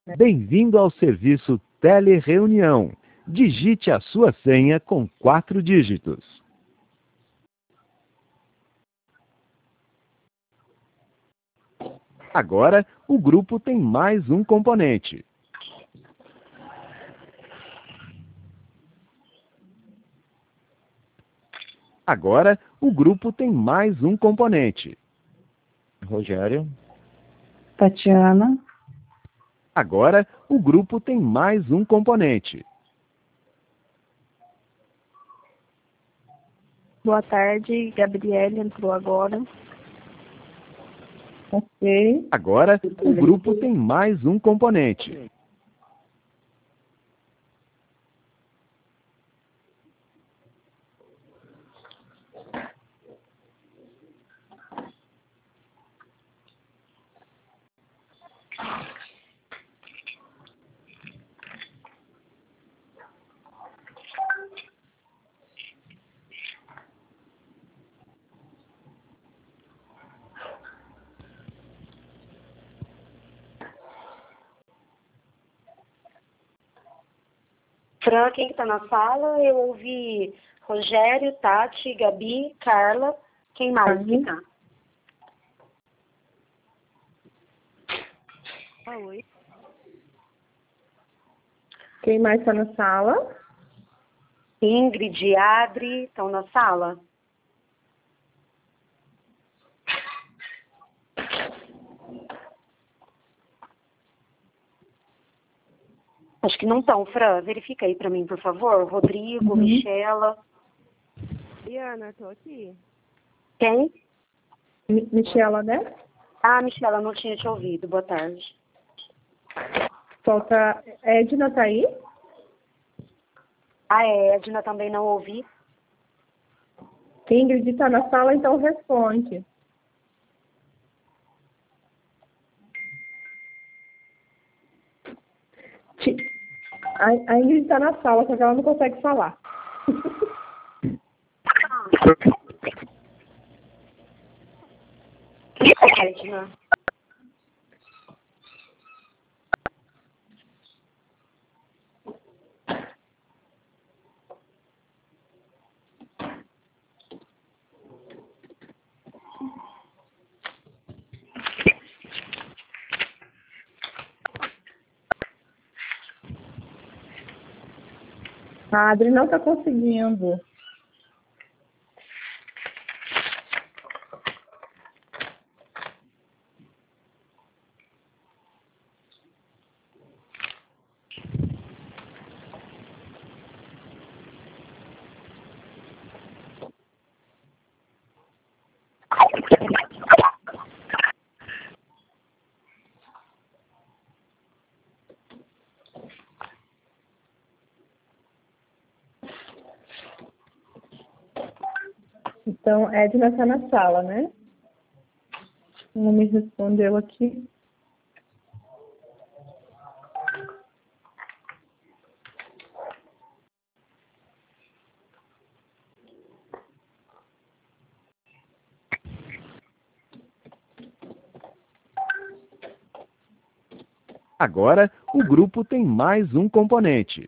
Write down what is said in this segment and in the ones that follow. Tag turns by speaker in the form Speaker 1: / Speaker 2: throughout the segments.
Speaker 1: Bem-vindo ao serviço Telereunião. Digite a sua senha com 4 dígitos. Agora, o grupo tem mais um componente. Agora, o grupo tem mais um componente.
Speaker 2: Rogério,
Speaker 3: Tatiana,
Speaker 1: Agora, o grupo tem mais um componente.
Speaker 4: Boa tarde, Gabriele entrou agora.
Speaker 3: ok.
Speaker 1: Agora, o grupo tem mais um componente.
Speaker 5: Fran, quem que tá na sala? Eu ouvi Rogério, Tati, Gabi, Carla. Quem mais que tá?
Speaker 4: Oi.
Speaker 3: Quem mais está na sala?
Speaker 5: Ingrid e Adri estão na sala? Acho que não estão, Fran. Verifica aí pra mim, por favor. Rodrigo, Michela.
Speaker 4: Diana, tô aqui.
Speaker 5: Quem?
Speaker 3: Michela, né?
Speaker 5: Ah, Michela, não tinha te ouvido. Boa tarde.
Speaker 3: Falta Edna, tá aí?
Speaker 5: A Edna também não ouvi.
Speaker 3: Ingrid está na sala, então responde. A Ingrid está na sala, só que ela não consegue falar.
Speaker 5: Edna.
Speaker 3: A Adri não está conseguindo. Então, Edna está na sala, né? Não me respondeu aqui.
Speaker 1: Agora, o grupo tem mais um componente.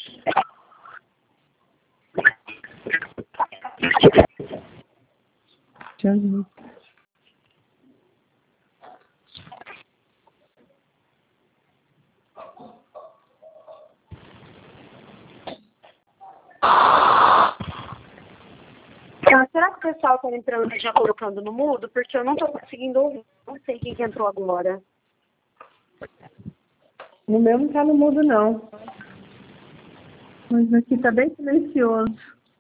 Speaker 5: Será que o pessoal está entrando e já colocando no mudo? Porque eu não estou conseguindo ouvir. Não sei quem que entrou agora.
Speaker 3: No meu não está no mudo, não. Mas aqui está bem silencioso.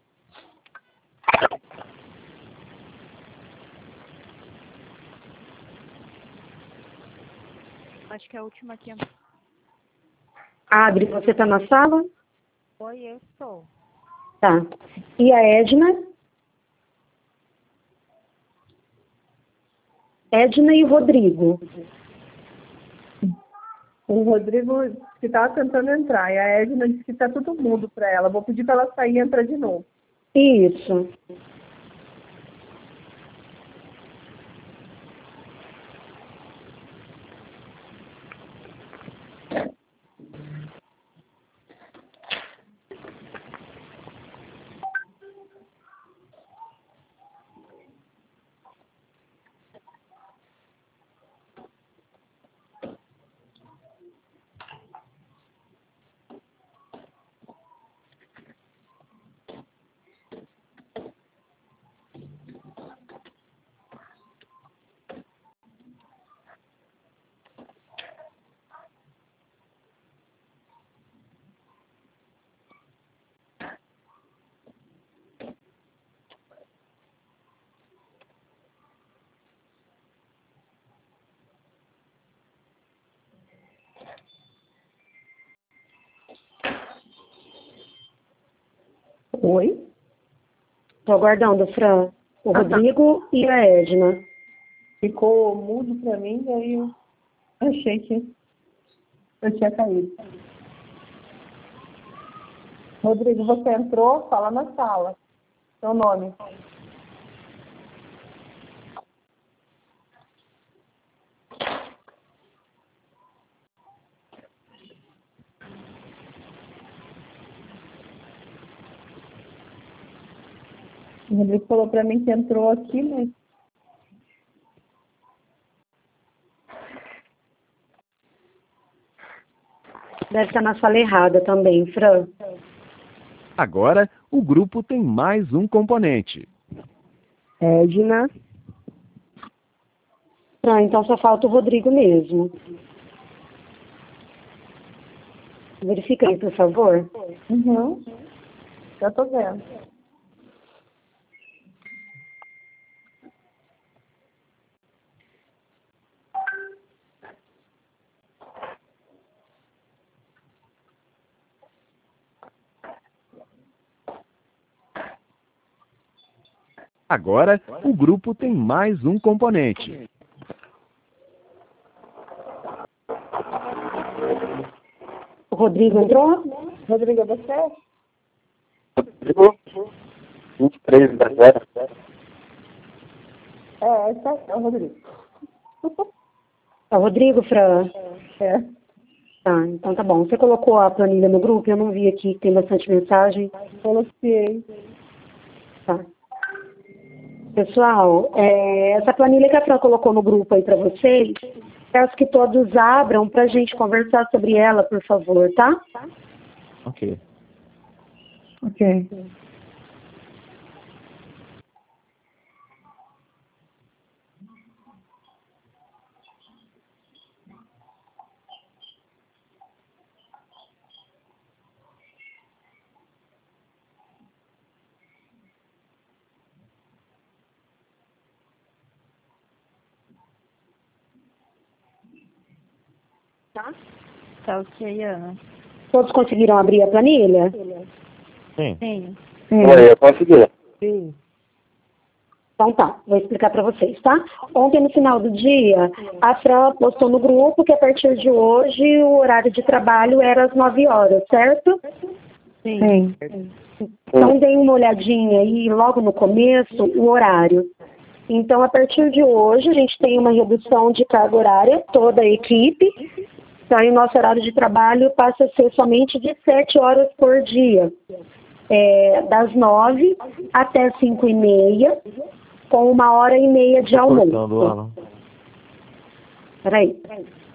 Speaker 4: Acho que é a última aqui.
Speaker 5: Adri, você está na sala?
Speaker 4: Oi, eu estou.
Speaker 5: Tá. E a Edna? Edna e o Rodrigo.
Speaker 3: O Rodrigo disse que estava tentando entrar. E a Edna disse que está tudo mudo para ela. Vou pedir para ela sair e entrar de novo.
Speaker 5: Isso.
Speaker 3: Oi?
Speaker 5: Tô aguardando, Fran. O Rodrigo e a Edna.
Speaker 3: Ficou mudo pra mim, daí eu achei que eu tinha caído. Rodrigo, você entrou? Fala na sala. Seu nome. O Rodrigo falou pra mim que entrou aqui, mas...
Speaker 5: Deve estar na sala errada também, Fran.
Speaker 1: Agora, o grupo tem mais um componente.
Speaker 4: Edna.
Speaker 5: Fran, então só falta o Rodrigo mesmo. Verifica aí, por favor.
Speaker 3: Uhum. Já tô vendo.
Speaker 1: Agora, o grupo tem mais um componente.
Speaker 5: O Rodrigo entrou?
Speaker 3: Rodrigo, é você?
Speaker 2: Rodrigo, 23 da 0.
Speaker 3: Esse é o Rodrigo.
Speaker 5: É o Rodrigo, Fran?
Speaker 3: É.
Speaker 5: Tá, então tá bom. Você colocou a planilha no grupo? Eu não vi aqui que tem bastante mensagem.
Speaker 3: Coloquei.
Speaker 5: Tá. Pessoal, essa planilha que a Fran colocou no grupo aí para vocês, peço que todos abram para a gente conversar sobre ela, por favor, tá?
Speaker 2: Ok.
Speaker 3: Ok.
Speaker 4: Tá ok, Ana.
Speaker 5: Todos conseguiram abrir a planilha?
Speaker 2: Sim.
Speaker 4: Sim.
Speaker 2: Oi, eu consegui.
Speaker 3: Sim.
Speaker 5: Então tá, vou explicar para vocês, tá? Ontem, no final do dia, a Fran postou no grupo que a partir de hoje o horário de trabalho era às 9 horas, certo?
Speaker 3: Sim.
Speaker 5: Então deem uma olhadinha aí logo no começo o horário. Então, a partir de hoje, a gente tem uma redução de carga horária, toda a equipe. Então, aí o nosso horário de trabalho passa a ser somente de 7 horas por dia. Das 9 até 5h30, com 1h30 de
Speaker 2: Cortando,
Speaker 5: almoço.
Speaker 2: Alan.
Speaker 5: Peraí.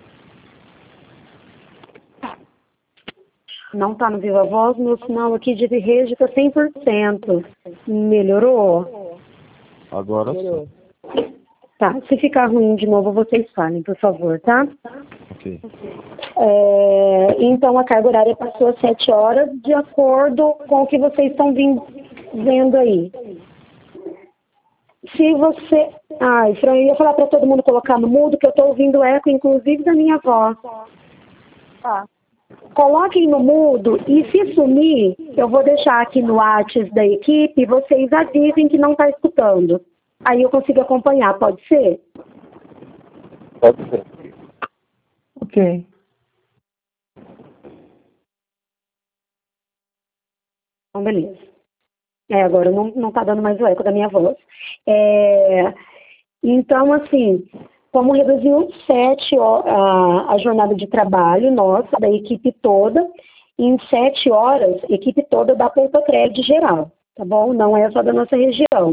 Speaker 5: Não está no Viva Voz, meu sinal aqui de rede está 100%. Melhorou?
Speaker 2: Agora sim.
Speaker 5: Tá, se ficar ruim de novo, vocês falem, por favor, tá?
Speaker 2: Ok.
Speaker 5: Então, a carga horária passou a 7 horas, de acordo com o que vocês estão vendo aí. Se você... Ai, Fran, eu ia falar para todo mundo colocar no mudo, que eu estou ouvindo eco, inclusive, da minha voz.
Speaker 3: Tá.
Speaker 5: Coloquem no mudo e se sumir, eu vou deixar aqui no WhatsApp da equipe, vocês avisem que não está escutando. Aí eu consigo acompanhar, pode ser?
Speaker 2: Pode ser.
Speaker 3: Ok.
Speaker 5: Então, beleza. Agora não está dando mais o eco da minha voz. Então, assim, como reduziu 7 a jornada de trabalho nossa, da equipe toda, em 7 horas, a equipe toda dá Poupa Crédito geral, tá bom? Não é só da nossa região.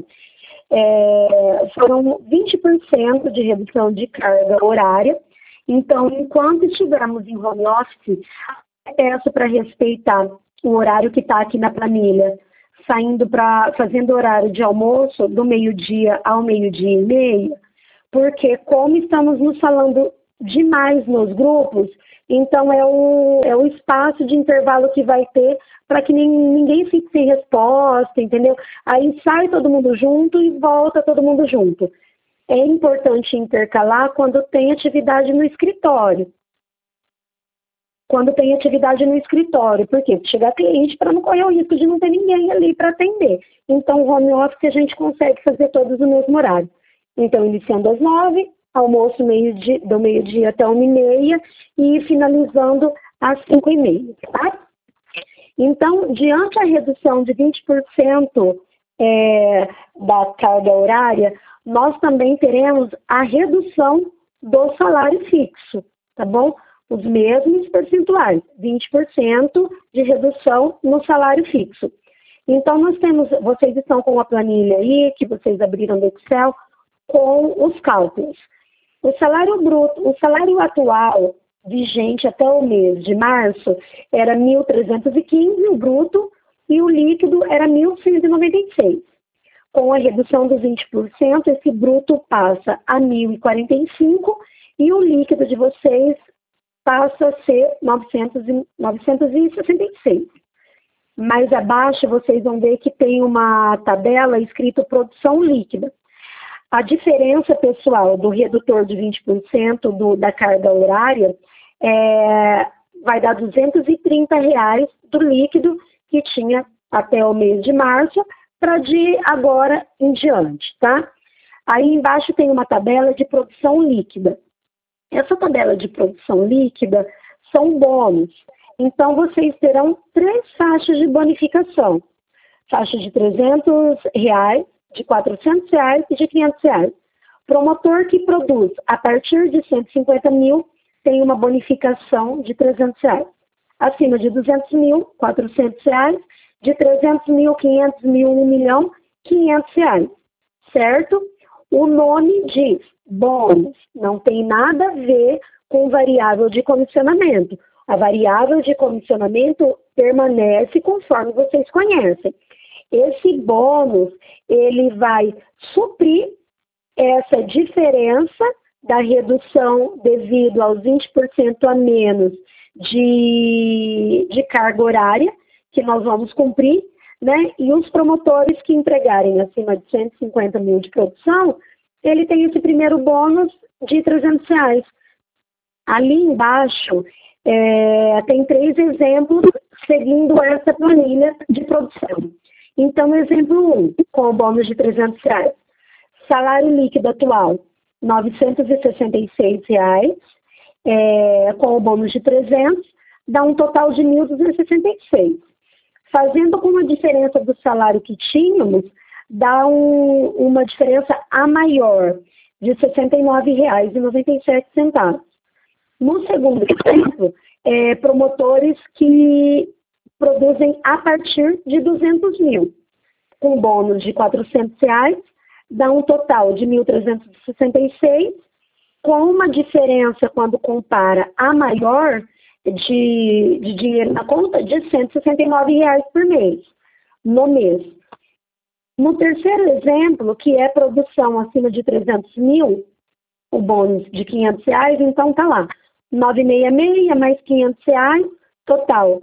Speaker 5: Foram 20% de redução de carga horária. Então, enquanto estivermos em home office, peço para respeitar o horário que está aqui na planilha, fazendo horário de almoço do meio-dia ao meio-dia e meia, porque como estamos nos falando demais nos grupos, então é o espaço de intervalo que vai ter para que ninguém fique sem resposta, entendeu? Aí sai todo mundo junto e volta todo mundo junto. É importante intercalar quando tem atividade no escritório. quando tem atividade no escritório. Por quê? Porque chegar cliente para não correr o risco de não ter ninguém ali para atender. Então, o home office a gente consegue fazer todos no mesmo horário. Então, iniciando às 9, almoço do meio-dia até 1h30 e finalizando às 5h30, tá? Então, diante da redução de 20% da carga horária, nós também teremos a redução do salário fixo, tá bom? Os mesmos percentuais, 20% de redução no salário fixo. Então, vocês estão com a planilha aí, que vocês abriram do Excel, com os cálculos. O salário atual, vigente até o mês de março, era 1.315, o bruto, e o líquido era 1.196. Com a redução dos 20%, esse bruto passa a 1.045 e o líquido de vocês passa a ser 966. Mais abaixo, vocês vão ver que tem uma tabela escrito produção líquida. A diferença, pessoal, do redutor de 20% da carga horária vai dar R$230 do líquido que tinha até o mês de março para de agora em diante, tá? Aí embaixo tem uma tabela de produção líquida. Essa tabela de produção líquida são bônus. Então, vocês terão 3 faixas de bonificação. Faixa de R$300, de R$400 e de R$500. Promotor que produz a partir de 150 mil tem uma bonificação de R$300. Acima de 200 mil, R$400. De 300 mil, 500 mil, 1 milhão, R$500. Certo? O nome diz bônus, não tem nada a ver com variável de comissionamento. A variável de comissionamento permanece conforme vocês conhecem. Esse bônus, ele vai suprir essa diferença da redução devido aos 20% a menos de carga horária, que nós vamos cumprir, né? E os promotores que entregarem acima de 150 mil de produção, ele tem esse primeiro bônus de R$300. Ali embaixo, tem 3 exemplos seguindo essa planilha de produção. Então, exemplo 1, com o bônus de R$300. Salário líquido atual, R$966, com o bônus de 300, dá um total de 1.266. Fazendo com a diferença do salário que tínhamos, dá uma diferença a maior, de R$ 69,97. No segundo exemplo, promotores que produzem a partir de 200 mil. Com bônus de R$400, dá um total de 1.366, com uma diferença, quando compara a maior, de dinheiro na conta, de R$ 169 por mês, no mês. No terceiro exemplo, que é produção acima de 300 mil, o bônus de R$500, então tá lá, 966 mais R$500, total,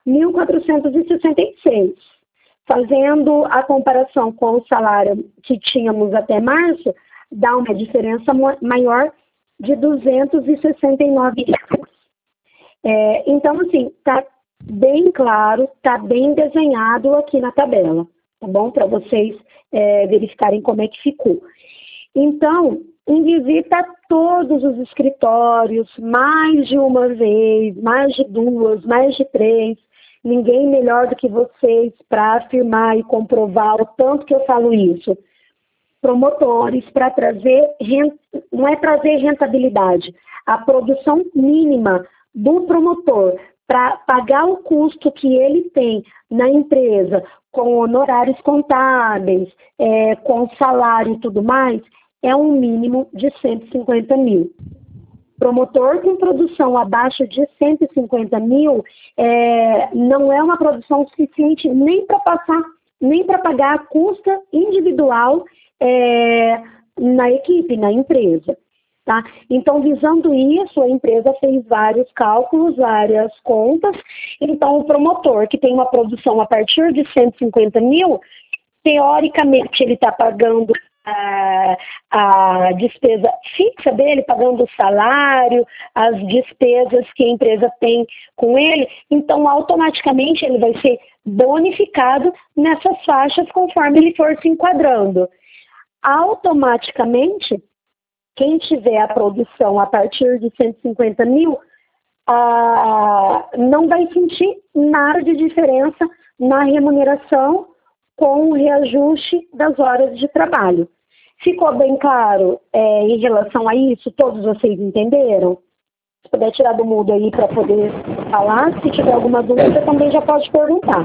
Speaker 5: 1.466. Fazendo a comparação com o salário que tínhamos até março, dá uma diferença maior de R$269. Então, assim, tá bem claro, tá bem desenhado aqui na tabela, tá bom? Para vocês verificarem como é que ficou. Então, em visita a todos os escritórios, mais de uma vez, mais de 2, mais de 3, ninguém melhor do que vocês para afirmar e comprovar o tanto que eu falo isso. Promotores para trazer, não é trazer rentabilidade, a produção mínima do promotor para pagar o custo que ele tem na empresa, com honorários contábeis, com salário e tudo mais, é um mínimo de 150 mil. Promotor com produção abaixo de 150 mil não é uma produção suficiente nem para pagar a custa individual na equipe, na empresa. Tá? Então, visando isso, a empresa fez vários cálculos, várias contas. Então, o promotor que tem uma produção a partir de 150 mil, teoricamente, ele está pagando a despesa fixa dele, pagando o salário, as despesas que a empresa tem com ele, então automaticamente ele vai ser bonificado nessas faixas conforme ele for se enquadrando. Automaticamente, quem tiver a produção a partir de 150 mil, não vai sentir nada de diferença na remuneração com o reajuste das horas de trabalho. Ficou bem claro em relação a isso? Todos vocês entenderam? Se puder tirar do mudo aí para poder falar, se tiver alguma dúvida também já pode perguntar.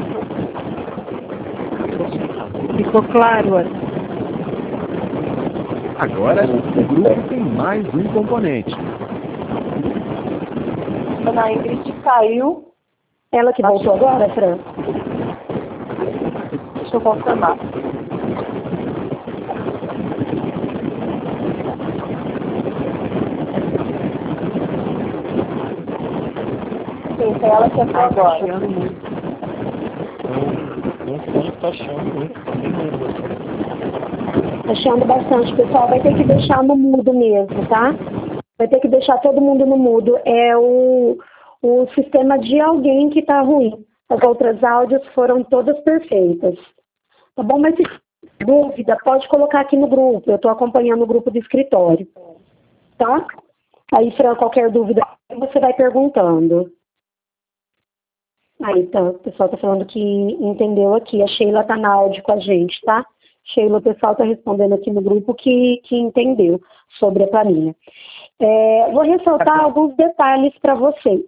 Speaker 4: Ficou claro, Ana?
Speaker 1: Agora, o grupo tem mais um componente.
Speaker 3: Dona Ingrid caiu.
Speaker 5: Ela que voltou agora, Fran?
Speaker 3: Deixa eu confirmar. Sim, foi ela que entrou agora.
Speaker 2: Tá chiando muito.
Speaker 5: Tá chiando bastante, pessoal. Vai ter que deixar no mudo mesmo, tá? Vai ter que deixar todo mundo no mudo. É o sistema de alguém que tá ruim. As outras áudios foram todas perfeitas. Tá bom? Mas se tiver dúvida, pode colocar aqui no grupo. Eu tô acompanhando o grupo do escritório. Tá? Aí, Fran, qualquer dúvida, você vai perguntando. Aí, tá. O pessoal tá falando que entendeu aqui. A Sheila tá na áudio com a gente, tá? Sheila, o pessoal tá respondendo aqui no grupo que entendeu sobre a planilha. Vou ressaltar alguns detalhes para vocês.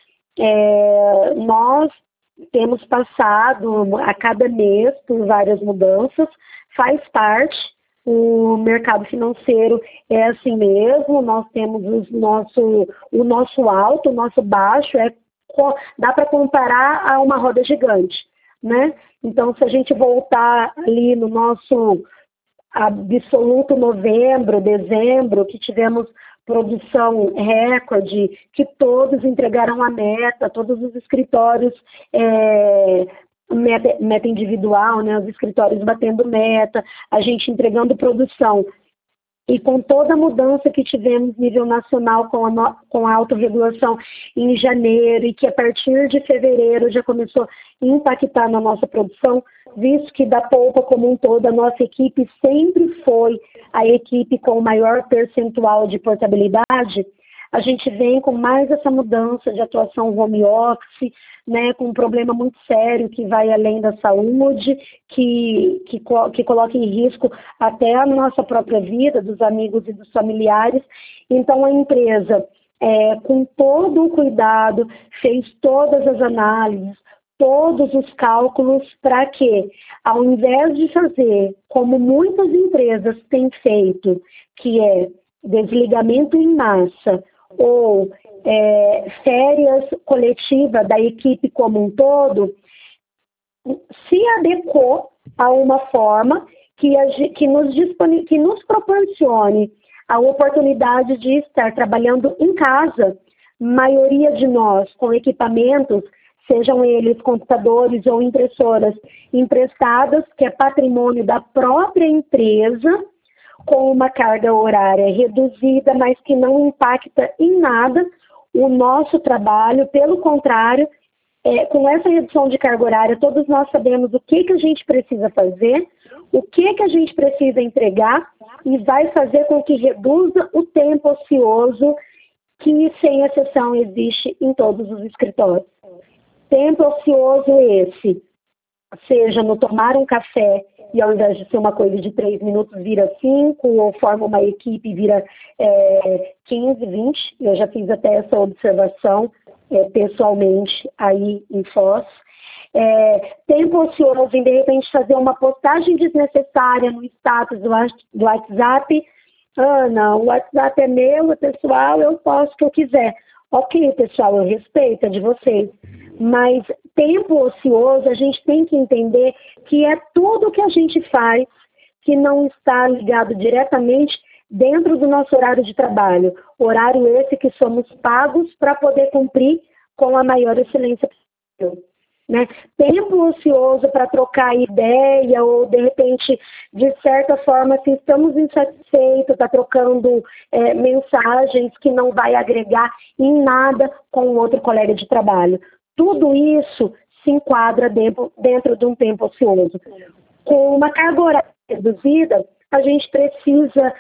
Speaker 5: Nós temos passado a cada mês por várias mudanças, faz parte, o mercado financeiro é assim mesmo, nós temos o nosso alto, o nosso baixo, dá para comparar a uma roda gigante, né? Então, se a gente voltar ali no nosso absoluto novembro, dezembro, que tivemos produção recorde, que todos entregaram a meta, todos os escritórios, meta individual, né, os escritórios batendo meta, a gente entregando produção. E com toda a mudança que tivemos nível nacional com a autorregulação em janeiro e que a partir de fevereiro já começou a impactar na nossa produção, visto que da polpa como um todo, a nossa equipe sempre foi a equipe com o maior percentual de portabilidade, a gente vem com mais essa mudança de atuação home office, né, com um problema muito sério que vai além da saúde, que coloca em risco até a nossa própria vida, dos amigos e dos familiares. Então, a empresa, com todo o cuidado, fez todas as análises, todos os cálculos para que, ao invés de fazer, como muitas empresas têm feito, que é desligamento em massa, ou férias coletivas da equipe como um todo, se adequou a uma forma que nos proporcione a oportunidade de estar trabalhando em casa, maioria de nós com equipamentos, sejam eles computadores ou impressoras emprestadas, que é patrimônio da própria empresa, com uma carga horária reduzida, mas que não impacta em nada o nosso trabalho. Pelo contrário, com essa redução de carga horária, todos nós sabemos o que a gente precisa fazer, o que a gente precisa entregar e vai fazer com que reduza o tempo ocioso que, sem exceção, existe em todos os escritórios. Tempo ocioso esse, seja no tomar um café e ao invés de ser uma coisa de 3 minutos vira 5, ou forma uma equipe e vira 15, 20. Eu já fiz até essa observação pessoalmente aí em Foz. Tempo ocioso em de repente fazer uma postagem desnecessária no status do WhatsApp. Ana, o WhatsApp é meu, é pessoal, eu posto o que eu quiser. Ok, pessoal, eu respeito, é de vocês. Mas tempo ocioso, a gente tem que entender que é tudo que a gente faz que não está ligado diretamente dentro do nosso horário de trabalho. Horário esse que somos pagos para poder cumprir com a maior excelência possível. né? Tempo ocioso para trocar ideia ou, de repente, de certa forma, se estamos insatisfeitos, está trocando mensagens que não vai agregar em nada com o outro colega de trabalho. Tudo isso se enquadra dentro de um tempo ocioso. Com uma carga horária reduzida, a gente precisa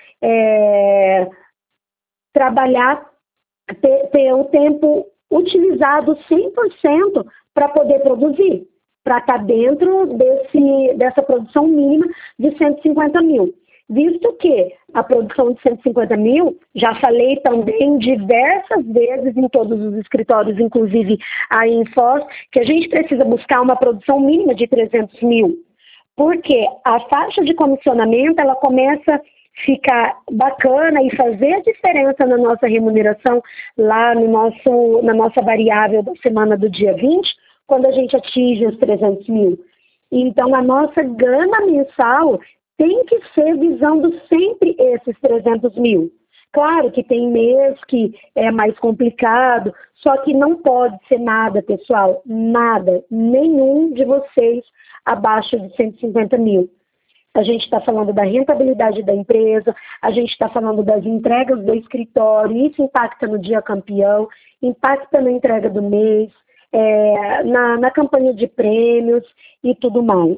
Speaker 5: trabalhar, ter o tempo utilizado 100% para poder produzir, para estar dentro dessa produção mínima de 150 mil. Visto que a produção de 150 mil, já falei também diversas vezes em todos os escritórios, inclusive aí em Foz, que a gente precisa buscar uma produção mínima de 300 mil. Porque a faixa de comissionamento, ela começa a ficar bacana e fazer a diferença na nossa remuneração lá na nossa variável da semana do dia 20, quando a gente atinge os 300 mil. Então, a nossa gana mensal tem que ser visando sempre esses 300 mil. Claro que tem mês que é mais complicado, só que não pode ser nada, pessoal, nada, nenhum de vocês abaixo de 150 mil. A gente está falando da rentabilidade da empresa, a gente está falando das entregas do escritório, isso impacta no dia campeão, impacta na entrega do mês, na campanha de prêmios e tudo mais.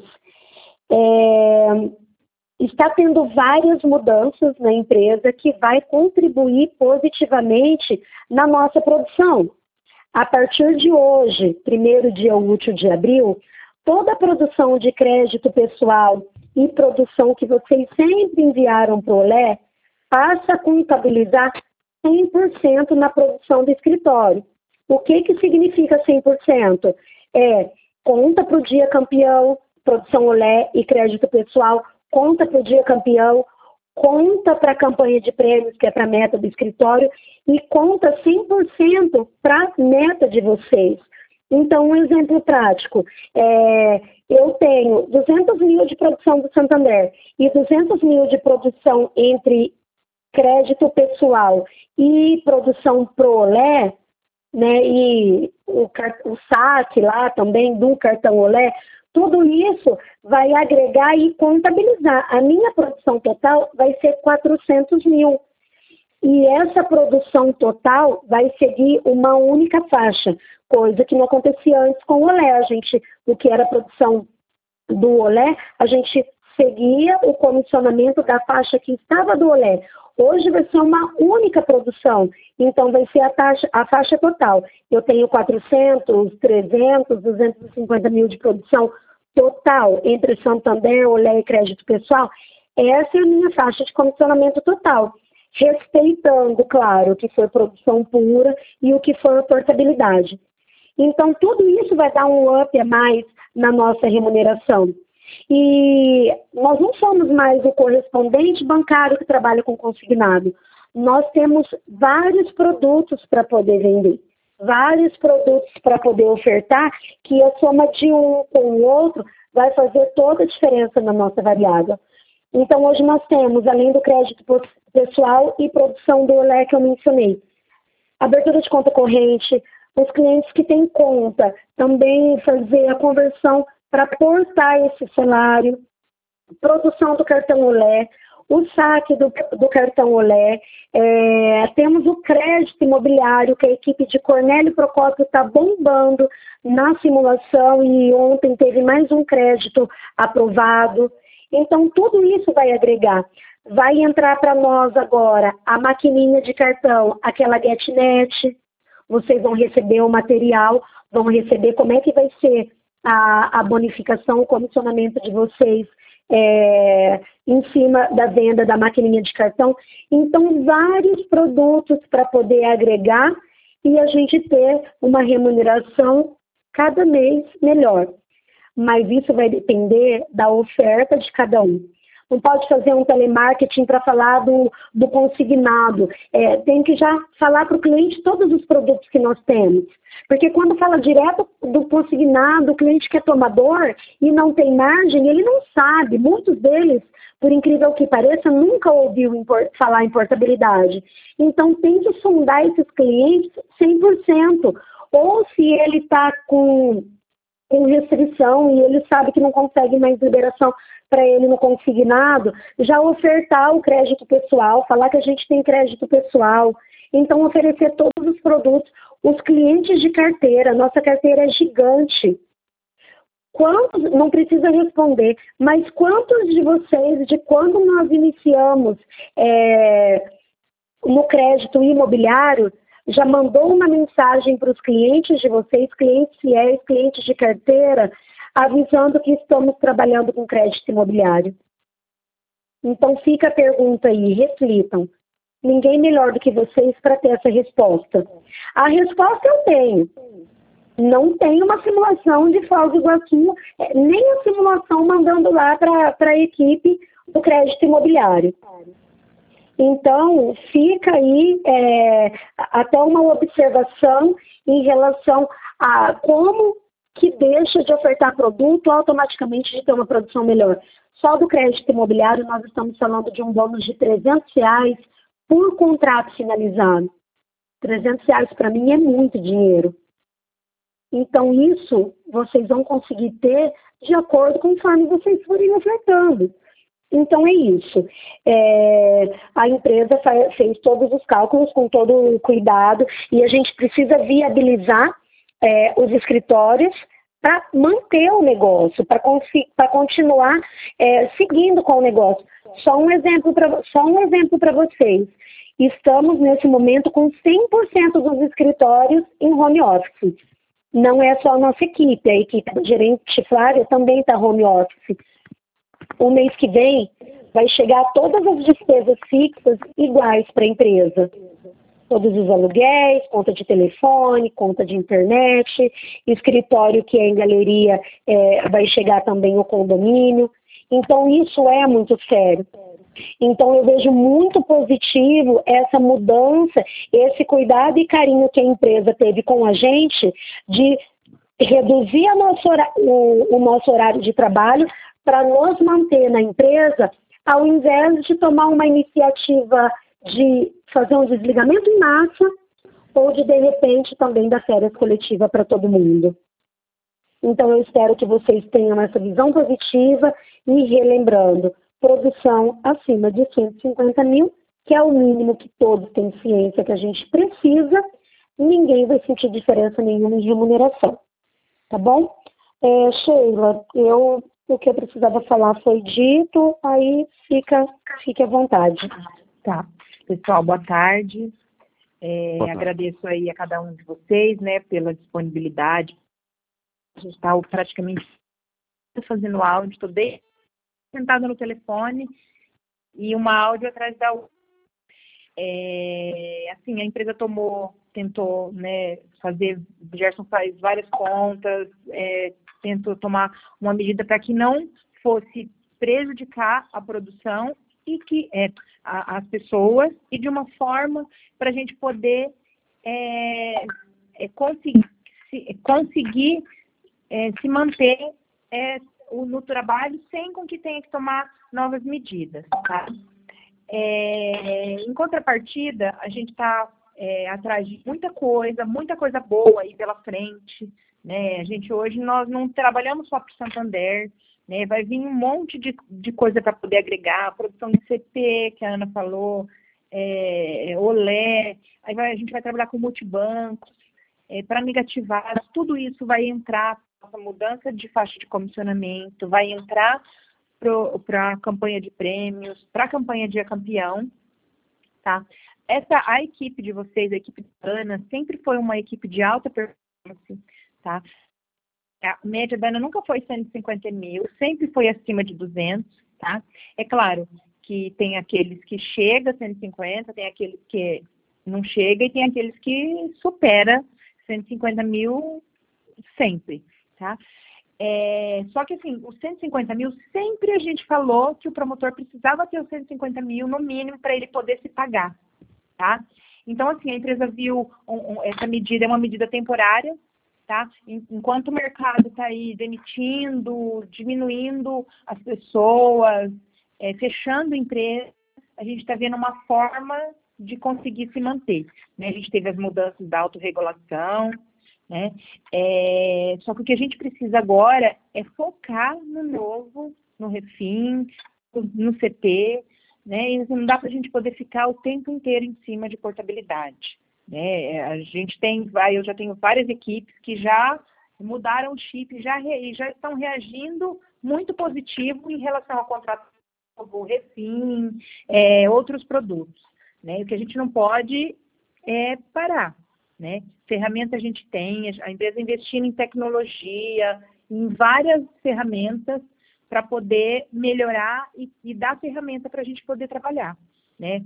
Speaker 5: Está tendo várias mudanças na empresa que vai contribuir positivamente na nossa produção. A partir de hoje, primeiro dia útil de abril, toda a produção de crédito pessoal e produção que vocês sempre enviaram para o Olé passa a contabilizar 100% na produção do escritório. O que significa 100%? Conta para o dia campeão, produção Olé e crédito pessoal, conta para o dia campeão, conta para a campanha de prêmios, que é para a meta do escritório, e conta 100% para a meta de vocês. Então, um exemplo prático, eu tenho 200 mil de produção do Santander e 200 mil de produção entre crédito pessoal e produção pro Olé, né, e o saque lá também do cartão Olé, tudo isso vai agregar e contabilizar. A minha produção total vai ser 400 mil. E essa produção total vai seguir uma única faixa, coisa que não acontecia antes com o Olé. O que era a produção do Olé, a gente seguia o comissionamento da faixa que estava do Olé. Hoje vai ser uma única produção, então vai ser a faixa total. Eu tenho 400, 300, 250 mil de produção total entre Santander, Olé e crédito pessoal. Essa é a minha faixa de comissionamento total, respeitando, claro, o que for produção pura e o que for portabilidade. Então, tudo isso vai dar um up a mais na nossa remuneração. E nós não somos mais o correspondente bancário que trabalha com consignado. Nós temos vários produtos para poder vender, vários produtos para poder ofertar, que a soma de um com o outro vai fazer toda a diferença na nossa variável. Então, hoje nós temos, além do crédito pessoal e produção do Olé que eu mencionei, abertura de conta corrente, os clientes que têm conta, também fazer a conversão para portar esse salário, produção do cartão Olé, o saque do cartão Olé, temos o crédito imobiliário, que a equipe de Cornélio Procópio está bombando na simulação e ontem teve mais um crédito aprovado. Então, tudo isso vai agregar. Vai entrar para nós agora a maquininha de cartão, aquela GetNet. Vocês vão receber o material, vão receber como é que vai ser a bonificação, o comissionamento de vocês em cima da venda da maquininha de cartão. Então, vários produtos para poder agregar e a gente ter uma remuneração cada mês melhor. Mas isso vai depender da oferta de cada um. Não pode fazer um telemarketing para falar do consignado. Tem que já falar para o cliente todos os produtos que nós temos. Porque quando fala direto do consignado, o cliente que é tomador e não tem margem, ele não sabe. Muitos deles, por incrível que pareça, nunca ouviu falar em portabilidade. Então, tem que sondar esses clientes 100%. Ou se ele está com com restrição e ele sabe que não consegue mais liberação para ele no consignado, já ofertar o crédito pessoal, falar que a gente tem crédito pessoal, então oferecer todos os produtos. Os clientes de carteira, nossa carteira é gigante. Quantos, não precisa responder, mas quantos de vocês, de quando nós iniciamos no crédito imobiliário, já mandou uma mensagem para os clientes de vocês, clientes fiéis, clientes de carteira, avisando que estamos trabalhando com crédito imobiliário? Então fica a pergunta aí, reflitam. Ninguém melhor do que vocês para ter essa resposta. A resposta eu tenho. Não tem uma simulação de Foz do Iguaçu, nem a simulação mandando lá para a equipe do crédito imobiliário. Então, fica aí até uma observação em relação a como que deixa de ofertar produto automaticamente de ter uma produção melhor. Só do crédito imobiliário nós estamos falando de um bônus de R$300 por contrato finalizado. R$300 para mim é muito dinheiro. Então, isso vocês vão conseguir ter de acordo conforme vocês forem ofertando. Então, é isso. A empresa fez todos os cálculos com todo o cuidado e a gente precisa viabilizar os escritórios para manter o negócio, para continuar seguindo com o negócio. Só um exemplo para vocês. Estamos, nesse momento, com 100% dos escritórios em home office. Não é só a nossa equipe, a equipe do gerente Flávia também está home office. O mês que vem vai chegar todas as despesas fixas iguais para a empresa. Todos os aluguéis, conta de telefone, conta de internet, escritório que é em galeria vai chegar também o condomínio. Então isso é muito sério. Então eu vejo muito positivo essa mudança, esse cuidado e carinho que a empresa teve com a gente de reduzir o nosso horário de trabalho para nos manter na empresa, ao invés de tomar uma iniciativa de fazer um desligamento em massa ou de repente, também dar férias coletiva para todo mundo. Então, eu espero que vocês tenham essa visão positiva e relembrando, produção acima de 150 mil, que é o mínimo que todos têm ciência que a gente precisa, ninguém vai sentir diferença nenhuma em remuneração. Tá bom? Sheila, o que eu precisava falar foi dito, aí fique à vontade.
Speaker 4: Tá. Pessoal, boa tarde.
Speaker 1: Boa tarde.
Speaker 4: Agradeço aí a cada um de vocês, né, pela disponibilidade. A gente está praticamente fazendo áudio, estou sentada no telefone e uma áudio atrás da outra. Assim, a empresa tentou, né, fazer, o Gerson faz várias contas, tentou tomar uma medida para que não fosse prejudicar a produção e que as pessoas, e de uma forma para a gente poder conseguir se manter no trabalho sem com que tenha que tomar novas medidas, tá? Em contrapartida, a gente está atrás de muita coisa boa aí pela frente, né? A gente hoje, nós não trabalhamos só para o Santander, né? Vai vir um monte de coisa para poder agregar, produção de CP, que a Ana falou, Olé, aí a gente vai trabalhar com multibancos, para negativar, tudo isso vai entrar, essa mudança de faixa de comissionamento, vai entrar para a campanha de prêmios, para a campanha de campeão, tá? A equipe de vocês, a equipe da Ana, sempre foi uma equipe de alta performance, tá? A média da Ana nunca foi 150 mil, sempre foi acima de 200, tá? É claro que tem aqueles que chegam a 150, tem aqueles que não chega e tem aqueles que supera 150 mil sempre, tá? Só que assim, os 150 mil, sempre a gente falou que o promotor precisava ter os 150 mil no mínimo para ele poder se pagar, tá? Então, assim, a empresa viu essa medida, é uma medida temporária, tá? Enquanto o mercado está aí demitindo, diminuindo as pessoas, fechando empresas, a gente está vendo uma forma de conseguir se manter, né? A gente teve as mudanças da autorregulação, né? Só que o que a gente precisa agora é focar no novo, no refim, no CT, né? E não dá para a gente poder ficar o tempo inteiro em cima de portabilidade, né? A gente eu já tenho várias equipes que já mudaram o chip e já estão reagindo muito positivo em relação ao contrato novo, refim, outros produtos, né? O que a gente não pode é parar, né? Ferramenta a gente tem, a empresa investindo em tecnologia, em várias ferramentas para poder melhorar e dar ferramenta para a gente poder trabalhar, né?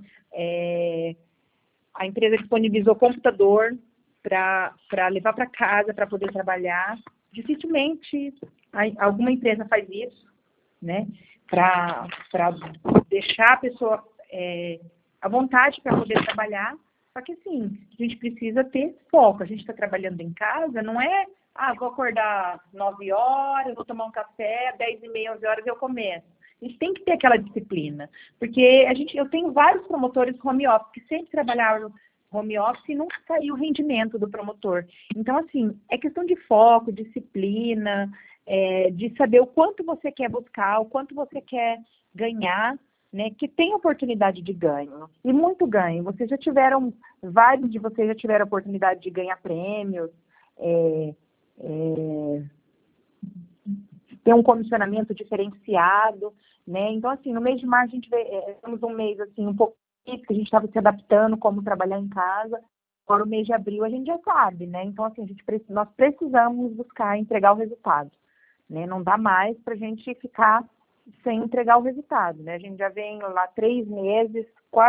Speaker 4: A empresa disponibilizou computador para levar para casa para poder trabalhar. Dificilmente alguma empresa faz isso, né? Para deixar a pessoa à vontade para poder trabalhar. Só que, assim, a gente precisa ter foco. A gente está trabalhando em casa, não é, vou acordar 9 horas, vou tomar um café, 10h30, 11 horas eu começo. A gente tem que ter aquela disciplina. Porque eu tenho vários promotores home office que sempre trabalharam home office e nunca caiu o rendimento do promotor. Então, assim, é questão de foco, disciplina, de saber o quanto você quer buscar, o quanto você quer ganhar, né, que tem oportunidade de ganho, e muito ganho. Vários de vocês já tiveram a oportunidade de ganhar prêmios, ter um comissionamento diferenciado, né? Então, assim, no mês de março, a gente temos um mês, assim, um pouco que a gente estava se adaptando, como trabalhar em casa. Agora, o mês de abril, a gente já sabe, né? Então, assim, nós precisamos buscar entregar o resultado, né? Não dá mais para a gente ficar sem entregar o resultado, né? A gente já vem lá 3 meses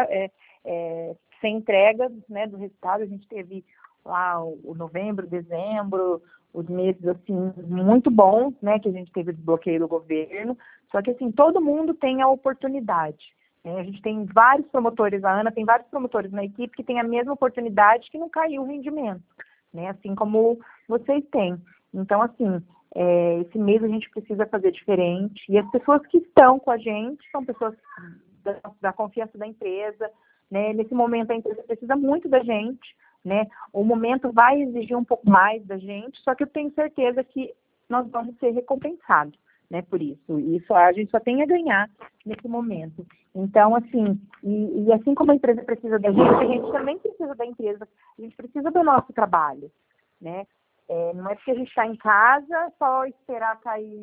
Speaker 4: sem entrega, né, do resultado. A gente teve lá o novembro, dezembro, os meses, assim, muito bons, né, que a gente teve o desbloqueio do governo. Só que, assim, todo mundo tem a oportunidade, né? A gente tem vários promotores, a Ana tem vários promotores na equipe que tem a mesma oportunidade, que não caiu o rendimento, né? Assim como vocês têm. Então, assim, esse mês a gente precisa fazer diferente. E as pessoas que estão com a gente são pessoas da confiança da empresa, né? Nesse momento a empresa precisa muito da gente, né? O momento vai exigir um pouco mais da gente, só que eu tenho certeza que nós vamos ser recompensados, né, por isso. Isso a gente só tem a ganhar nesse momento. Então, assim, e assim como a empresa precisa da gente, a gente também precisa da empresa, a gente precisa do nosso trabalho, né? Não é porque a gente está em casa só esperar cair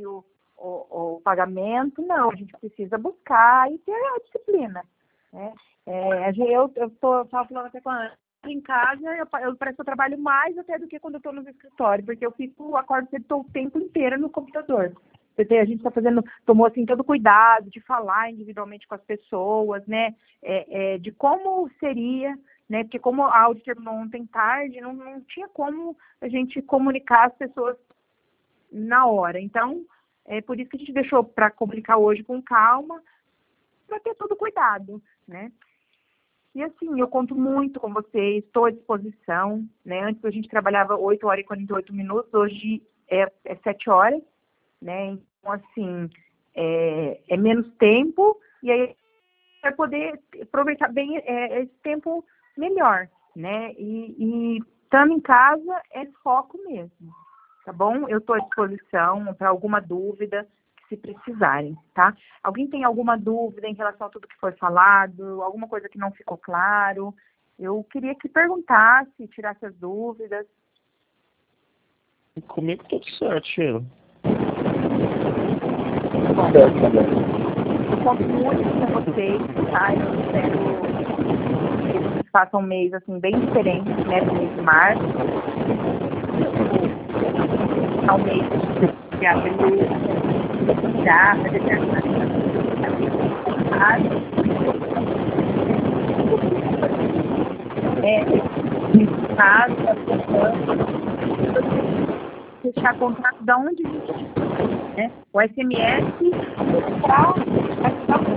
Speaker 4: o pagamento, não. A gente precisa buscar e ter a disciplina, né? Eu estava falando até com a Ana, em casa, parece que eu trabalho mais até do que quando eu estou no escritório, porque eu acordo cedo, estou o tempo inteiro no computador. A gente está tomou assim todo cuidado de falar individualmente com as pessoas, né? De como seria, né? Porque como a aula terminou ontem tarde, não tinha como a gente comunicar as pessoas na hora. Então, é por isso que a gente deixou para comunicar hoje com calma, para ter todo cuidado, né? E assim, eu conto muito com vocês, estou à disposição, né? Antes a gente trabalhava 8 horas e 48 minutos, hoje é 7 horas, né? Então, assim, é menos tempo, e aí vai poder aproveitar bem esse tempo melhor, né? E estando em casa é foco mesmo, tá bom? Eu estou à disposição para alguma dúvida, se precisarem, tá? Alguém tem alguma dúvida em relação a tudo que foi falado, alguma coisa que não ficou claro? Eu queria que perguntasse, tirasse as dúvidas.
Speaker 2: Comigo tudo certo, Sheila.
Speaker 4: Bom, eu conto muito com vocês, tá? Eu espero que vocês façam um mês, assim, bem diferente, né, do mês de março. Ao mês de abril, já, fazer fechar contrato da onde a gente, né? O SMS para ajudar o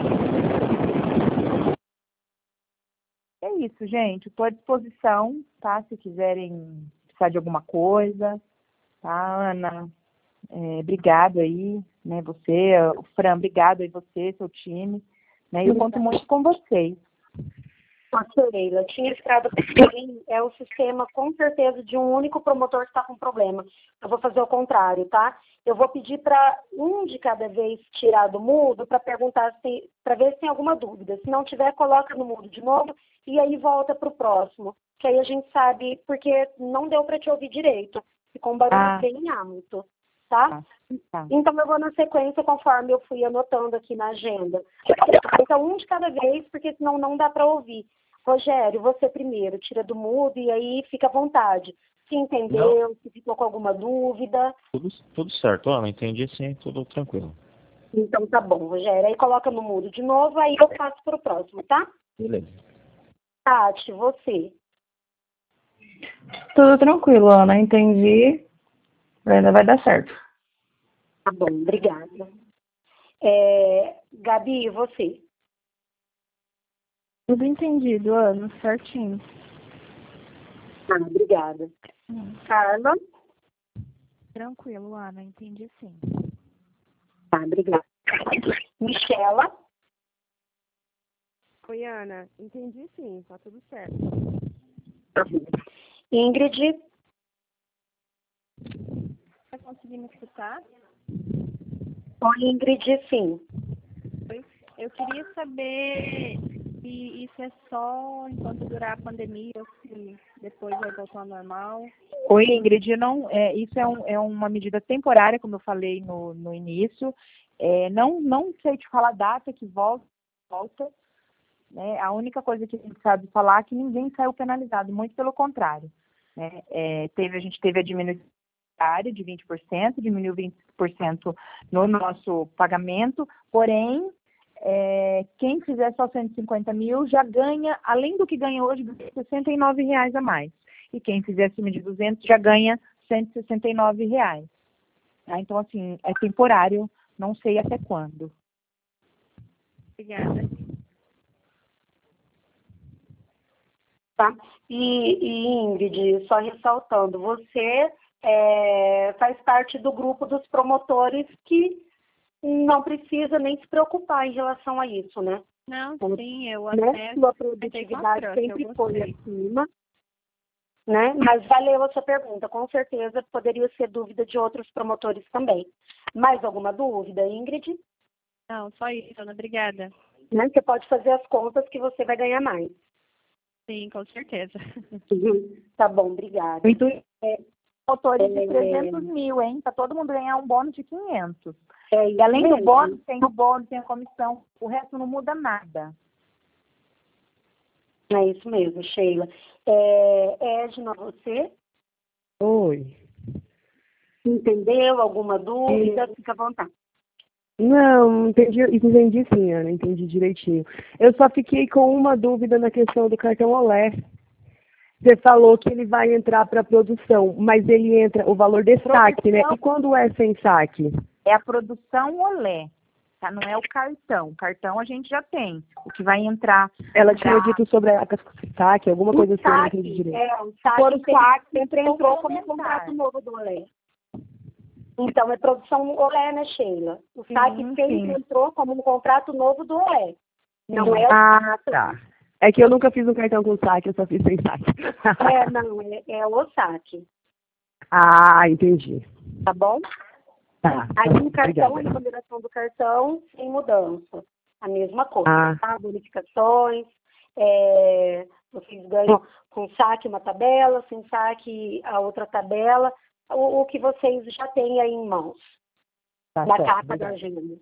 Speaker 4: É isso, gente. Estou à disposição, tá? Se quiserem precisar de alguma coisa, tá, Ana? Obrigado aí, né? Você, o Fran, obrigado aí você, seu time, né? Eu conto muito com vocês.
Speaker 5: Nossa, Leila, tinha ficado assim, é o sistema com certeza de um único promotor que está com problema. Eu vou fazer o contrário, tá? Eu vou pedir para um de cada vez tirar do mudo para perguntar se, para ver se tem alguma dúvida. Se não tiver, coloca no mudo de novo e aí volta para o próximo. Que aí a gente sabe, porque não deu para te ouvir direito. Ficou um barulho bem alto, tá? Então eu vou na sequência conforme eu fui anotando aqui na agenda. Então um de cada vez, porque senão não dá para ouvir. Rogério, você primeiro, tira do mudo e aí fica à vontade. Se entendeu, se ficou com alguma dúvida.
Speaker 2: Tudo certo, Ana, entendi sim, tudo tranquilo.
Speaker 5: Então tá bom, Rogério. Aí coloca no mudo de novo, aí eu passo para o próximo, tá?
Speaker 2: Beleza.
Speaker 5: Tati, você.
Speaker 4: Tudo tranquilo, Ana. Entendi. Ainda vai dar certo.
Speaker 5: Tá bom, obrigada. Gabi, você.
Speaker 4: Tudo entendido, Ana. Certinho.
Speaker 5: Obrigada. Carla.
Speaker 6: Tranquilo, Ana. Entendi sim.
Speaker 5: Tá, obrigada. Michela.
Speaker 3: Oi, Ana. Entendi sim, tá tudo certo.
Speaker 5: Ingrid.
Speaker 6: Tá conseguindo escutar?
Speaker 5: Oi, Ingrid, sim.
Speaker 6: Eu queria saber se isso é só enquanto durar a pandemia ou se depois vai voltar ao normal.
Speaker 4: Oi, Ingrid. Não, isso é uma medida temporária, como eu falei no início. Não sei te falar a data que volta. Né? A única coisa que a gente sabe falar é que ninguém saiu penalizado, muito pelo contrário. Né? A gente teve a diminuição de 20%, diminuiu 20% no nosso pagamento, porém, quem fizer só 150 mil já ganha, além do que ganha hoje, R$ 69 a mais. E quem fizer acima de 200 já ganha R$ 169. Então, assim, é temporário, não sei até quando.
Speaker 6: Obrigada.
Speaker 5: Tá? E Ingrid, só ressaltando, você faz parte do grupo dos promotores que não precisa nem se preocupar em relação a isso, né?
Speaker 6: Não, sim, eu
Speaker 5: Né?
Speaker 6: até...
Speaker 5: Sua produtividade sempre foi acima, né? Mas valeu a sua pergunta, com certeza poderia ser dúvida de outros promotores também. Mais alguma dúvida, Ingrid?
Speaker 6: Não, só isso, Ana. Obrigada.
Speaker 5: Né? Você pode fazer as contas que você vai ganhar mais.
Speaker 6: Sim, com certeza.
Speaker 5: Tá bom, obrigada.
Speaker 4: Autores de 300 mil, hein? Para todo mundo ganhar um bônus de 500.
Speaker 5: E
Speaker 4: E além do bônus, tem o bônus, tem a comissão. O resto não muda nada.
Speaker 5: É isso mesmo, Sheila. Edna, você?
Speaker 3: Oi.
Speaker 5: Entendeu? Alguma dúvida? Fica à vontade.
Speaker 3: Não, entendi sim, Ana, entendi direitinho. Eu só fiquei com uma dúvida na questão do cartão Olé. Você falou que ele vai entrar para produção, mas ele entra o valor de saque, né? E quando é sem saque?
Speaker 4: É a produção Olé, tá? Não é o cartão. O cartão a gente já tem. O que vai entrar...
Speaker 3: Ela tinha dito sobre a saque, alguma coisa assim, eu não entendi direito.
Speaker 5: O saque sempre entrou como contrato novo do Olé. Então, é produção Olé, né, Sheila? O saque sempre entrou como um contrato novo do Olé. Não é o
Speaker 3: tá. É que eu nunca fiz um cartão com saque, eu só fiz sem saque.
Speaker 5: É o saque.
Speaker 3: Ah, entendi.
Speaker 5: Tá bom?
Speaker 3: Tá.
Speaker 5: Aí no cartão,
Speaker 3: Obrigada.
Speaker 5: a numeração do cartão, sem mudança. A mesma coisa, tá? Bonificações, vocês ganham com saque uma tabela, sem saque a outra tabela, o que vocês já têm aí em mãos, na capa da agenda.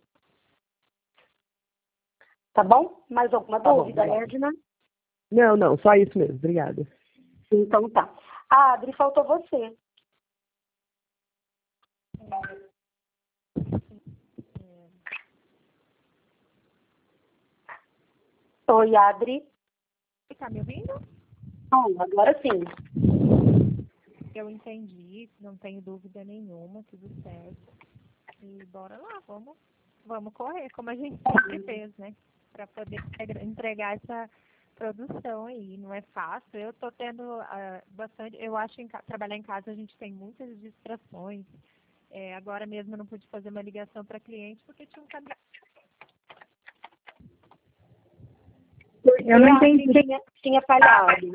Speaker 5: Tá bom? Mais alguma dúvida, Edna?
Speaker 3: Não, só isso mesmo, obrigada.
Speaker 5: Então tá. Adri, faltou você. Oi, Adri.
Speaker 6: Tá me ouvindo?
Speaker 5: Bom, agora sim.
Speaker 6: Eu entendi, não tenho dúvida nenhuma, tudo certo. E bora lá, vamos correr, como a gente sempre fez, né? Para poder entregar essa produção aí. Não é fácil. Eu tô tendo bastante... Eu acho que trabalhar em casa a gente tem muitas distrações. Agora mesmo eu não pude fazer uma ligação para cliente porque tinha um caminhão.
Speaker 4: Eu não entendi.
Speaker 5: Tinha falhado.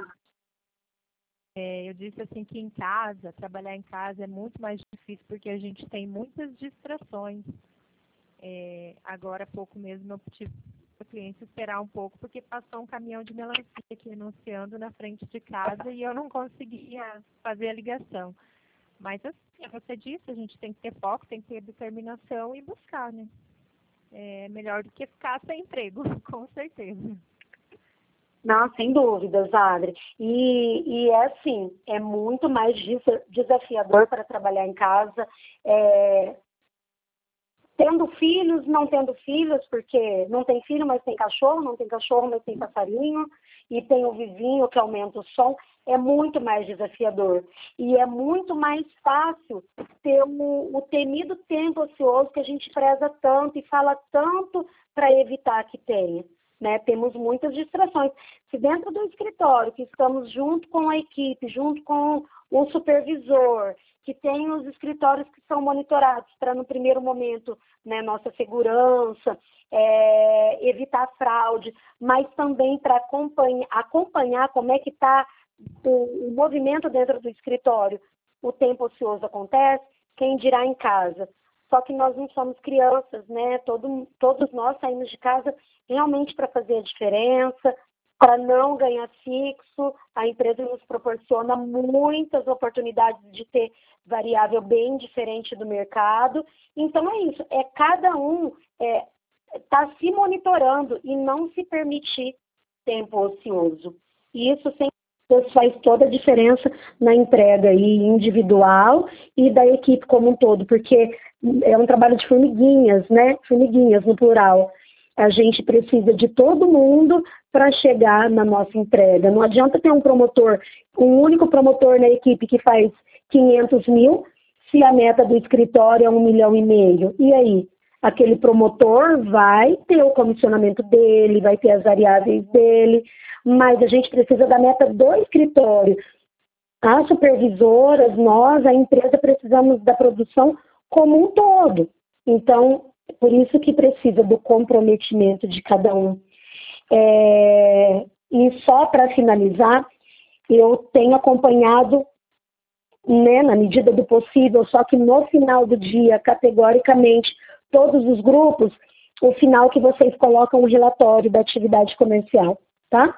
Speaker 6: Eu disse assim que em casa, trabalhar em casa é muito mais difícil porque a gente tem muitas distrações. Agora há pouco mesmo eu tive o cliente esperar um pouco porque passou um caminhão de melancia aqui anunciando na frente de casa e eu não conseguia fazer a ligação. Mas assim, você disse, a gente tem que ter foco, tem que ter determinação e buscar, né? É melhor do que ficar sem emprego, com certeza.
Speaker 5: Não, sem dúvidas, Adri. E é assim, é muito mais desafiador para trabalhar em casa, tendo filhos, não tendo filhos, porque não tem filho, mas tem cachorro, não tem cachorro, mas tem passarinho, e tem o vizinho que aumenta o som, é muito mais desafiador. E é muito mais fácil ter o temido tempo ocioso que a gente preza tanto e fala tanto para evitar que tenha. Né? Temos muitas distrações. Se dentro do escritório, que estamos junto com a equipe, junto com o supervisor, que tem os escritórios que são monitorados para, no primeiro momento, né, nossa segurança, evitar fraude, mas também para acompanhar como é que está o movimento dentro do escritório. O tempo ocioso acontece, quem dirá em casa. Só que nós não somos crianças, né? Todos nós saímos de casa realmente para fazer a diferença, para não ganhar fixo. A empresa nos proporciona muitas oportunidades de ter variável bem diferente do mercado. Então é isso, cada um tá se monitorando e não se permitir tempo ocioso. E isso faz toda a diferença na entrega aí individual e da equipe como um todo, porque é um trabalho de formiguinhas, né? Formiguinhas no plural. A gente precisa de todo mundo para chegar na nossa entrega. Não adianta ter um único promotor na equipe que faz 500 mil, se a meta do escritório é 1,5 milhão. E aí? Aquele promotor vai ter o comissionamento dele, vai ter as variáveis dele, mas a gente precisa da meta do escritório. As supervisoras, nós, a empresa, precisamos da produção como um todo. Então, por isso que precisa do comprometimento de cada um. E só para finalizar, eu tenho acompanhado, né, na medida do possível, só que no final do dia, categoricamente, todos os grupos, o final que vocês colocam o relatório da atividade comercial, tá?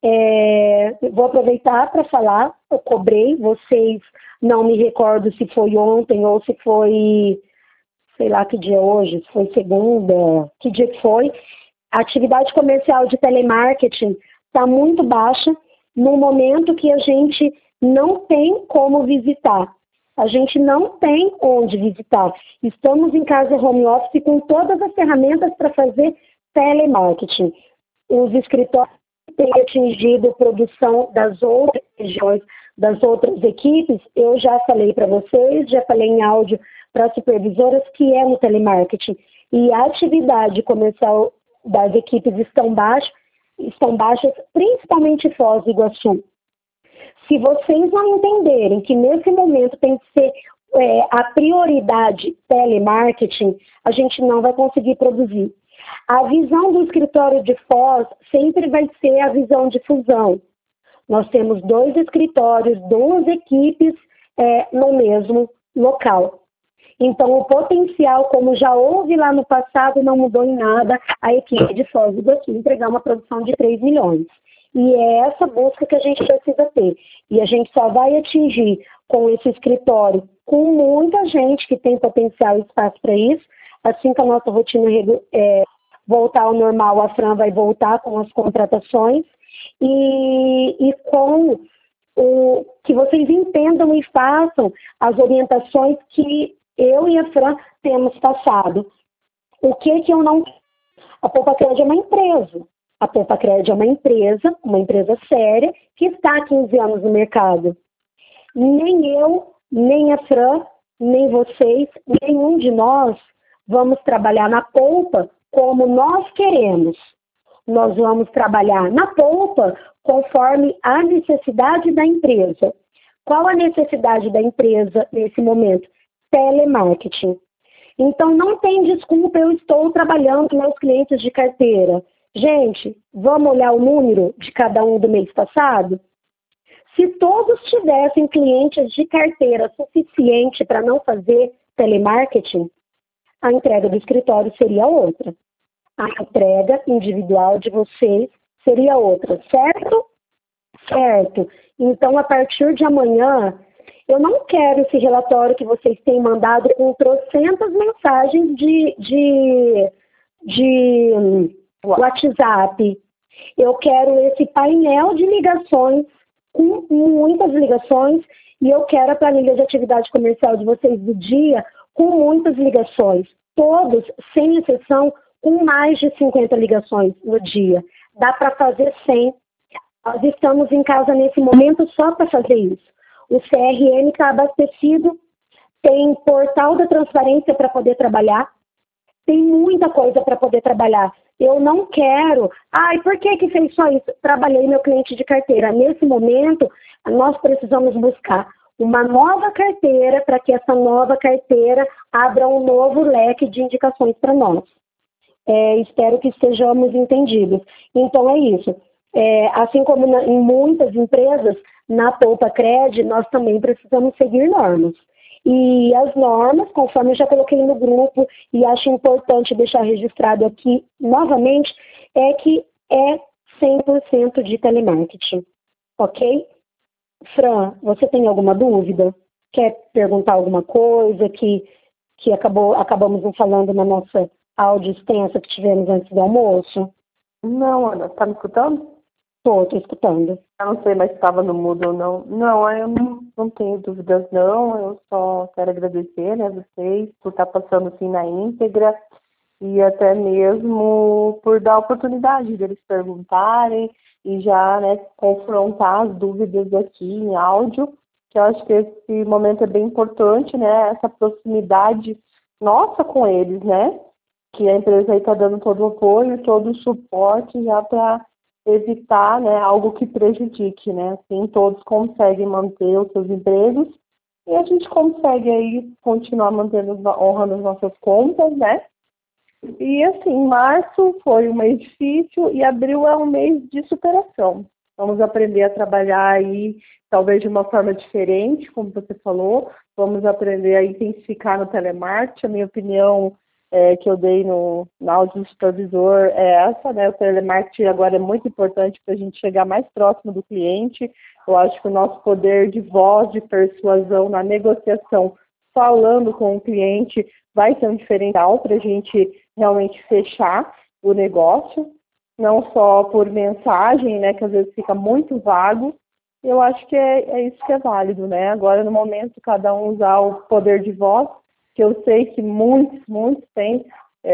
Speaker 5: Vou aproveitar para falar, eu cobrei, vocês, não me recordo se foi ontem ou se foi, sei lá que dia é hoje, se foi segunda, que dia que foi. A atividade comercial de telemarketing está muito baixa, no momento que a gente não tem como visitar. A gente não tem onde visitar. Estamos em casa home office com todas as ferramentas para fazer telemarketing. Os escritórios têm atingido a produção das outras regiões, das outras equipes. Eu já falei para vocês, já falei em áudio para as supervisoras, que é no telemarketing. E a atividade comercial das equipes estão baixas, principalmente em Foz do Iguaçu. Se vocês não entenderem que nesse momento tem que ser a prioridade telemarketing, a gente não vai conseguir produzir. A visão do escritório de Foz sempre vai ser a visão de fusão. Nós temos 2 escritórios, 2 equipes no mesmo local. Então, o potencial, como já houve lá no passado, não mudou em nada a equipe de Foz do Iguaçu entregar uma produção de 3 milhões. E é essa busca que a gente precisa ter. E a gente só vai atingir com esse escritório, com muita gente que tem potencial e espaço para isso. Assim que a nossa rotina voltar ao normal, a Fran vai voltar com as contratações. E com que vocês entendam e façam as orientações que eu e a Fran temos passado. O que eu não... A Poupacred é uma empresa. A Poupacred é uma empresa séria, que está há 15 anos no mercado. Nem eu, nem a Fran, nem vocês, nenhum de nós vamos trabalhar na Poupa como nós queremos. Nós vamos trabalhar na Poupa conforme a necessidade da empresa. Qual a necessidade da empresa nesse momento? Telemarketing. Então, não tem desculpa, eu estou trabalhando com meus clientes de carteira. Gente, vamos olhar o número de cada um do mês passado? Se todos tivessem clientes de carteira suficiente para não fazer telemarketing, a entrega do escritório seria outra. A entrega individual de vocês seria outra, certo? Certo. Então, a partir de amanhã, eu não quero esse relatório que vocês têm mandado com trocentas mensagens de WhatsApp. Eu quero esse painel de ligações, com muitas ligações, e eu quero a planilha de atividade comercial de vocês do dia com muitas ligações. Todos, sem exceção, com mais de 50 ligações no dia. Dá para fazer 100. Nós estamos em casa nesse momento só para fazer isso. O CRM está abastecido, tem portal da transparência para poder trabalhar, tem muita coisa para poder trabalhar. Eu não quero... por que fez só isso? Trabalhei meu cliente de carteira. Nesse momento, nós precisamos buscar uma nova carteira para que essa nova carteira abra um novo leque de indicações para nós. Espero que estejamos entendidos. Então, é isso. Assim como em muitas empresas, na Poupa Cred, nós também precisamos seguir normas. E as normas, conforme eu já coloquei no grupo, e acho importante deixar registrado aqui novamente, é que é 100% de telemarketing. Ok? Fran, você tem alguma dúvida? Quer perguntar alguma coisa que acabamos não falando na nossa áudio extensa que tivemos antes do almoço?
Speaker 3: Não, Ana, tá me escutando?
Speaker 5: Tô escutando.
Speaker 3: Eu não sei mais se estava no mudo ou não. Não, eu não tenho dúvidas, não. Eu só quero agradecer, né, vocês por estar passando assim na íntegra e até mesmo por dar a oportunidade deles perguntarem e já, né, confrontar as dúvidas aqui em áudio, que eu acho que esse momento é bem importante, né, essa proximidade nossa com eles, né, que a empresa aí está dando todo o apoio, todo o suporte já para evitar, né, algo que prejudique, né, assim todos conseguem manter os seus empregos e a gente consegue aí continuar honrando as nossas contas, né. E assim, março foi um mês difícil e abril é um mês de superação. Vamos aprender a trabalhar aí, talvez de uma forma diferente, como você falou. Vamos aprender a intensificar no telemarketing. A minha opinião que eu dei na áudio do supervisor é essa, né? O telemarketing agora é muito importante para a gente chegar mais próximo do cliente. Eu acho que o nosso poder de voz, de persuasão na negociação, falando com o cliente, vai ser um diferencial para a gente realmente fechar o negócio, não só por mensagem, né, que às vezes fica muito vago. Eu acho que é isso que é válido, né? Agora, no momento, cada um usar o poder de voz, que eu sei que muitos têm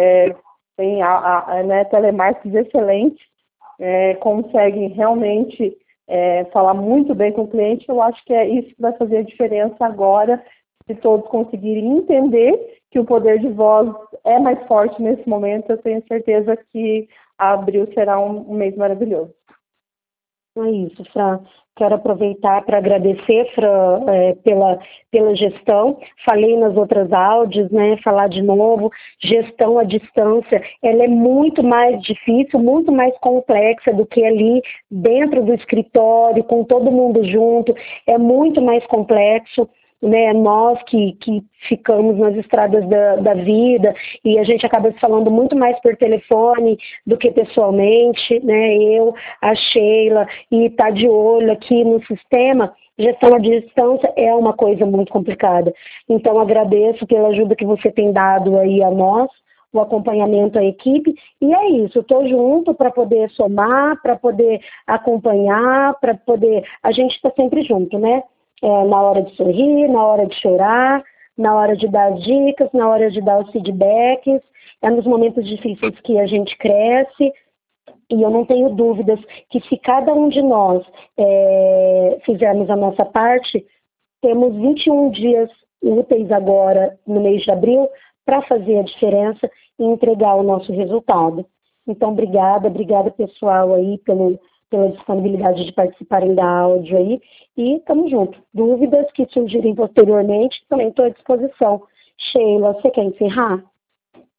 Speaker 3: né, telemarketing excelentes, conseguem realmente falar muito bem com o cliente. Eu acho que é isso que vai fazer a diferença agora, se todos conseguirem entender que o poder de voz é mais forte nesse momento. Eu tenho certeza que abril será um mês maravilhoso.
Speaker 5: É isso, Fran. Quero aproveitar para agradecer, Fran, pela gestão. Falei nas outras áudios, né? Falar de novo, gestão à distância, ela é muito mais difícil, muito mais complexa do que ali dentro do escritório, com todo mundo junto. É muito mais complexo. Né, nós que ficamos nas estradas da vida e a gente acaba falando muito mais por telefone do que pessoalmente, né, a Sheila, e tá de olho aqui no sistema, gestão à distância é uma coisa muito complicada. Então agradeço pela ajuda que você tem dado aí a nós, o acompanhamento à equipe, e é isso, estou junto para poder somar, para poder acompanhar, para poder, a gente está sempre junto, né? Na hora de sorrir, na hora de chorar, na hora de dar as dicas, na hora de dar os feedbacks, é nos momentos difíceis que a gente cresce, e eu não tenho dúvidas que se cada um de nós fizermos a nossa parte, temos 21 dias úteis agora, no mês de abril, para fazer a diferença e entregar o nosso resultado. Então, obrigada pessoal aí pela disponibilidade de participarem da áudio aí, e estamos juntos. Dúvidas que surgirem posteriormente, também estou à disposição. Sheila, você quer encerrar?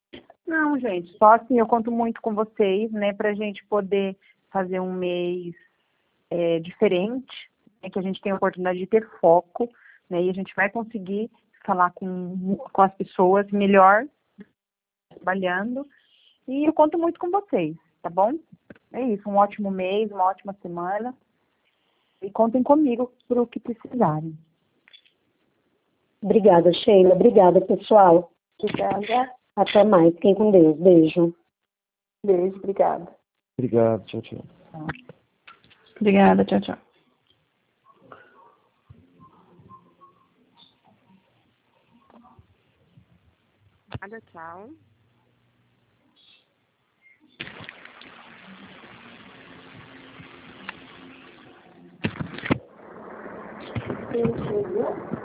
Speaker 4: Não, gente, só assim eu conto muito com vocês, né, pra gente poder fazer um mês diferente, né, que a gente tem a oportunidade de ter foco, né, e a gente vai conseguir falar com as pessoas melhor, trabalhando, e eu conto muito com vocês, tá bom? É isso, um ótimo mês, uma ótima semana, e contem comigo para o que precisarem.
Speaker 5: Obrigada, Sheila. Obrigada, pessoal.
Speaker 4: Obrigada.
Speaker 5: Até mais. Fiquem com Deus. Beijo.
Speaker 4: Beijo, obrigada.
Speaker 2: Obrigado, tchau, tchau.
Speaker 4: Obrigada, tchau, tchau.
Speaker 3: Nada, tchau.
Speaker 5: Sim, sim.